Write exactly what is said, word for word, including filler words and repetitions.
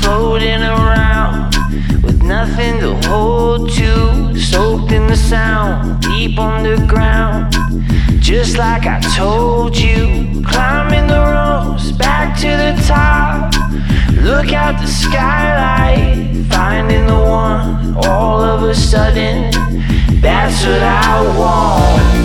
floating around with nothing to hold to, soaked in the sound, deep underground. Just like I told you, climbing the ropes back to the top. Look out the skylight, finding the one. All of a sudden, that's what I want.